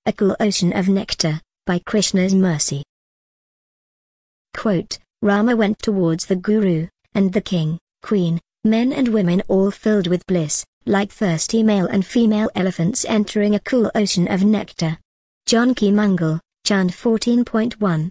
A Cool Ocean of Nectar, by Krishna's Mercy. Quote, Rama went towards the Guru, and the king, queen, men and women all filled with bliss, like thirsty male and female elephants entering a cool ocean of nectar. Janki Mangal, Chant 14.1.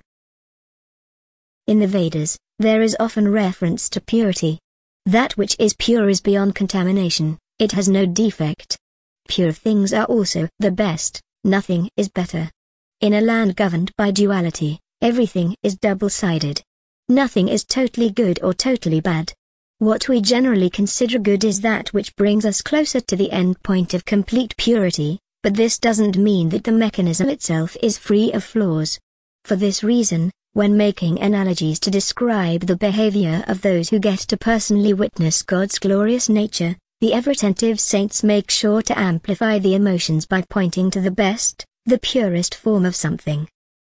In the Vedas, there is often reference to purity. That which is pure is beyond contamination, it has no defect. Pure things are also the best, nothing is better. In a land governed by duality, everything is double-sided. Nothing is totally good or totally bad. What we generally consider good is that which brings us closer to the end point of complete purity, but this doesn't mean that the mechanism itself is free of flaws. For this reason, when making analogies to describe the behavior of those who get to personally witness God's glorious nature, the ever-attentive saints make sure to amplify the emotions by pointing to the best, the purest form of something.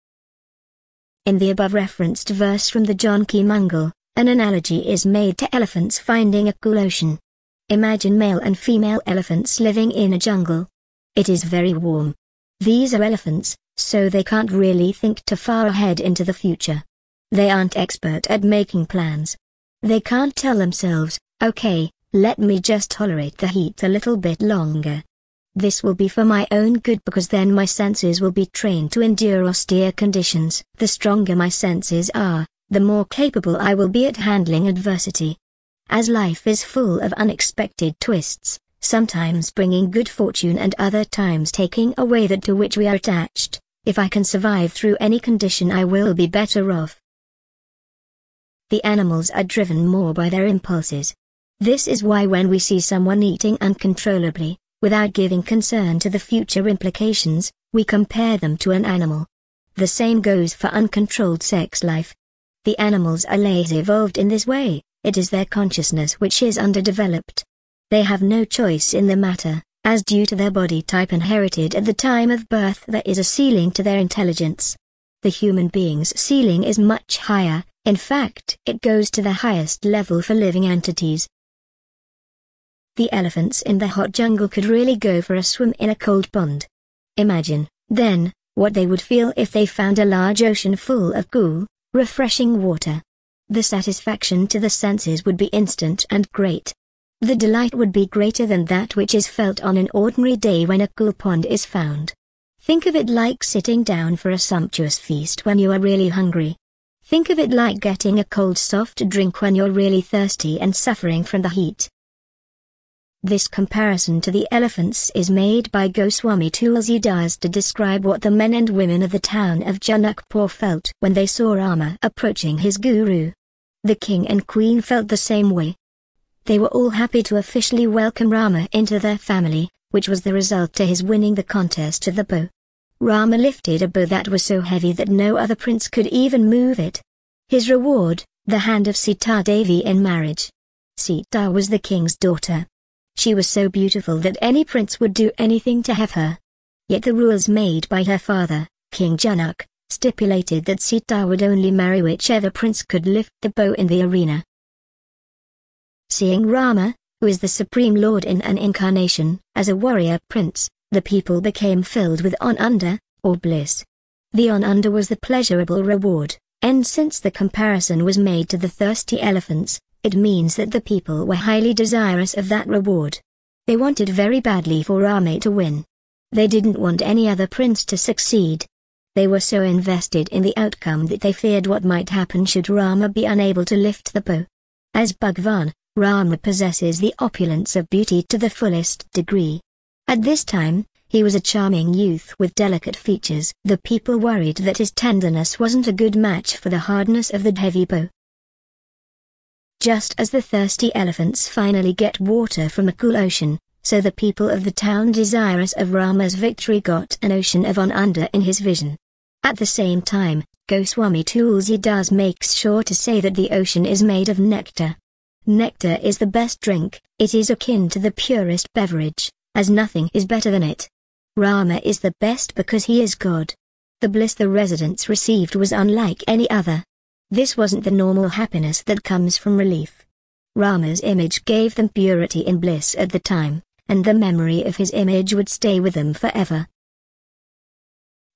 In the above-referenced verse from the Janki Mangal, an analogy is made to elephants finding a cool ocean. Imagine male and female elephants living in a jungle. It is very warm. These are elephants, so they can't really think too far ahead into the future. They aren't expert at making plans. They can't tell themselves, okay, let me just tolerate the heat a little bit longer. This will be for my own good because then my senses will be trained to endure austere conditions. The stronger my senses are, the more capable I will be at handling adversity. As life is full of unexpected twists, sometimes bringing good fortune and other times taking away that to which we are attached, if I can survive through any condition I will be better off. The animals are driven more by their impulses. This is why when we see someone eating uncontrollably, without giving concern to the future implications, we compare them to an animal. The same goes for uncontrolled sex life. The animals are less evolved in this way, it is their consciousness which is underdeveloped. They have no choice in the matter, as due to their body type inherited at the time of birth there is a ceiling to their intelligence. The human being's ceiling is much higher, in fact it goes to the highest level for living entities. The elephants in the hot jungle could really go for a swim in a cold pond. Imagine, then, what they would feel if they found a large ocean full of cool, refreshing water. The satisfaction to the senses would be instant and great. The delight would be greater than that which is felt on an ordinary day when a cool pond is found. Think of it like sitting down for a sumptuous feast when you are really hungry. Think of it like getting a cold soft drink when you're really thirsty and suffering from the heat. This comparison to the elephants is made by Goswami Tulsidas to describe what the men and women of the town of Janakpur felt when they saw Rama approaching his guru. The king and queen felt the same way. They were all happy to officially welcome Rama into their family, which was the result to his winning the contest of the bow. Rama lifted a bow that was so heavy that no other prince could even move it. His reward, the hand of Sita Devi in marriage. Sita was the king's daughter. She was so beautiful that any prince would do anything to have her. Yet the rules made by her father, King Janak, stipulated that Sita would only marry whichever prince could lift the bow in the arena. Seeing Rama, who is the supreme lord in an incarnation, as a warrior prince, the people became filled with ananda, or bliss. The ananda was the pleasurable reward, and since the comparison was made to the thirsty elephants, it means that the people were highly desirous of that reward. They wanted very badly for Rama to win. They didn't want any other prince to succeed. They were so invested in the outcome that they feared what might happen should Rama be unable to lift the bow. As Bhagwan, Rama possesses the opulence of beauty to the fullest degree. At this time, he was a charming youth with delicate features. The people worried that his tenderness wasn't a good match for the hardness of the heavy bow. Just as the thirsty elephants finally get water from a cool ocean, so the people of the town desirous of Rama's victory got an ocean of ananda in his vision. At the same time, Goswami Tulsidas makes sure to say that the ocean is made of nectar. Nectar is the best drink, it is akin to the purest beverage, as nothing is better than it. Rama is the best because he is God. The bliss the residents received was unlike any other. This wasn't the normal happiness that comes from relief. Rama's image gave them purity and bliss at the time, and the memory of his image would stay with them forever.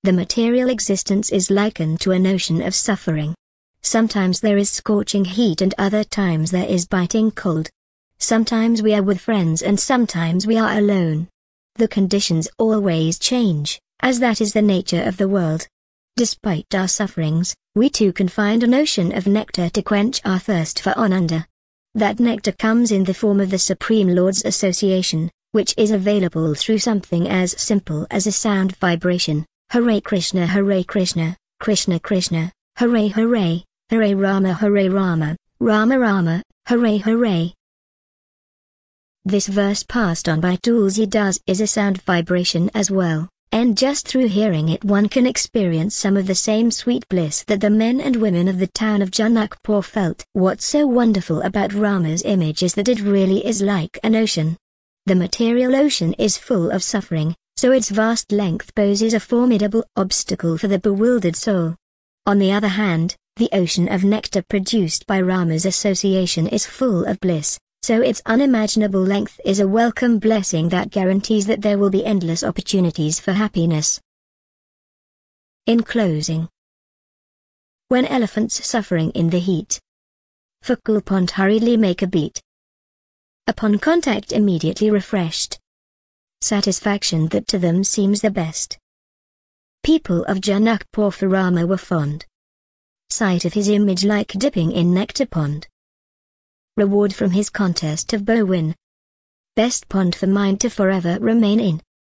The material existence is likened to an ocean of suffering. Sometimes there is scorching heat and other times there is biting cold. Sometimes we are with friends and sometimes we are alone. The conditions always change, as that is the nature of the world. Despite our sufferings, we too can find an ocean of nectar to quench our thirst for Ananda. That nectar comes in the form of the Supreme Lord's association, which is available through something as simple as a sound vibration. Hare Krishna, Krishna Krishna, Hare Hare, Hare Rama, Rama Rama, Hare Hare. This verse passed on by Tulsidas is a sound vibration as well, and just through hearing it one can experience some of the same sweet bliss that the men and women of the town of Janakpur felt. What's so wonderful about Rama's image is that it really is like an ocean. The material ocean is full of suffering, so its vast length poses a formidable obstacle for the bewildered soul. On the other hand, the ocean of nectar produced by Rama's association is full of bliss, so its unimaginable length is a welcome blessing that guarantees that there will be endless opportunities for happiness. In closing, when elephants suffering in the heat, for cool pond hurriedly make a beat. Upon contact immediately refreshed. Satisfaction that to them seems the best. People of Janakpur for Rama were fond. Sight of his image like dipping in nectar pond. Reward from his contest of bow win. Best pond for mind to forever remain in.